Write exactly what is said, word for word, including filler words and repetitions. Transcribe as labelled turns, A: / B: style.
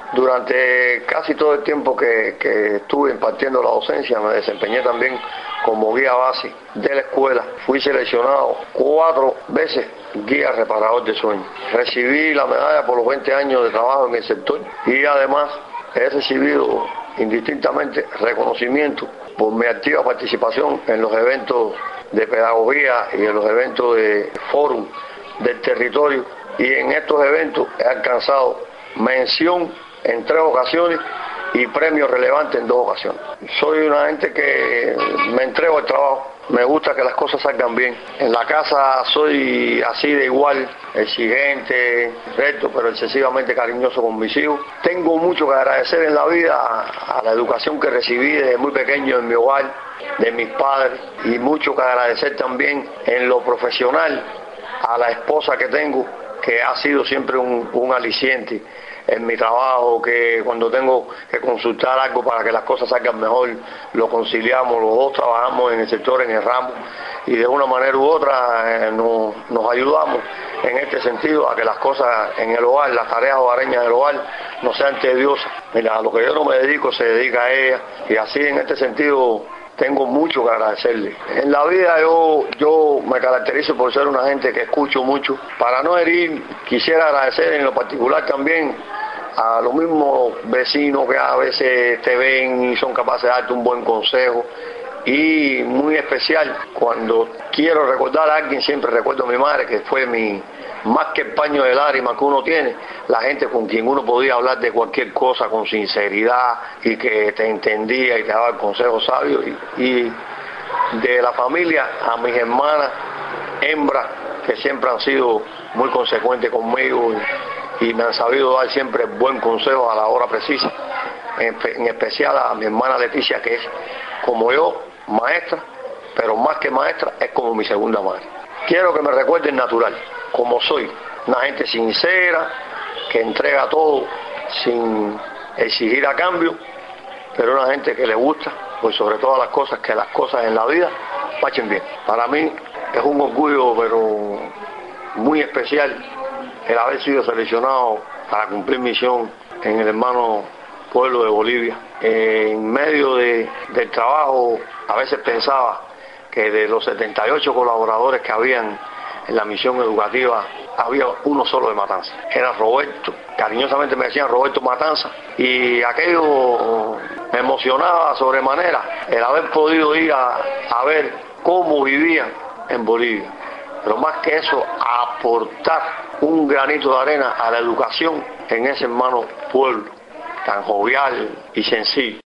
A: Durante casi todo el tiempo que, que estuve impartiendo la docencia, me desempeñé también como guía base de la escuela. Fui seleccionado cuatro veces guía reparador de sueños. Recibí la medalla por los veinte años de trabajo en el sector y además he recibido indistintamente reconocimiento por mi activa participación en los eventos de pedagogía y en los eventos de fórum del territorio, y en estos eventos he alcanzado mención en tres ocasiones y premios relevantes en dos ocasiones. Soy una gente que me entrego al trabajo, me gusta que las cosas salgan bien. En la casa soy así de igual, exigente, recto, pero excesivamente cariñoso con mis hijos. Tengo mucho que agradecer en la vida a, a la educación que recibí desde muy pequeño en mi hogar, de mis padres, y mucho que agradecer también en lo profesional a la esposa que tengo, que ha sido siempre un, un aliciente en mi trabajo, que cuando tengo que consultar algo para que las cosas salgan mejor, lo conciliamos, los dos trabajamos en el sector, en el ramo, y de una manera u otra eh, nos, nos ayudamos en este sentido a que las cosas en el hogar, las tareas hogareñas del hogar, no sean tediosas. Mira, a lo que yo no me dedico se dedica a ella, y así en este sentido tengo mucho que agradecerle. En la vida yo, yo me caracterizo por ser una gente que escucho mucho. Para no herir, quisiera agradecer en lo particular también a los mismos vecinos que a veces te ven y son capaces de darte un buen consejo. Y muy especial, cuando quiero recordar a alguien, siempre recuerdo a mi madre, que fue mi, más que el paño de lágrimas que uno tiene, la gente con quien uno podía hablar de cualquier cosa con sinceridad y que te entendía y te daba consejos sabios. Y, y de la familia, a mis hermanas, hembras, que siempre han sido muy consecuentes conmigo y, y me han sabido dar siempre buen consejo a la hora precisa. En, en especial a mi hermana Leticia, que es como yo, maestra, pero más que maestra, es como mi segunda madre. Quiero que me recuerden natural, como soy, una gente sincera, que entrega todo sin exigir a cambio, pero una gente que le gusta, pues sobre todas las cosas, que las cosas en la vida marchen bien. Para mí es un orgullo, pero muy especial, el haber sido seleccionado para cumplir misión en el hermano pueblo de Bolivia. En medio de, del trabajo, a veces pensaba que de los setenta y ocho colaboradores que habían en la misión educativa, había uno solo de Matanza. Era Roberto, cariñosamente me decían Roberto Matanza, y aquello me emocionaba sobremanera, el haber podido ir a, a ver cómo vivían en Bolivia. Pero más que eso, aportar un granito de arena a la educación en ese hermano pueblo tan jovial y sencillo.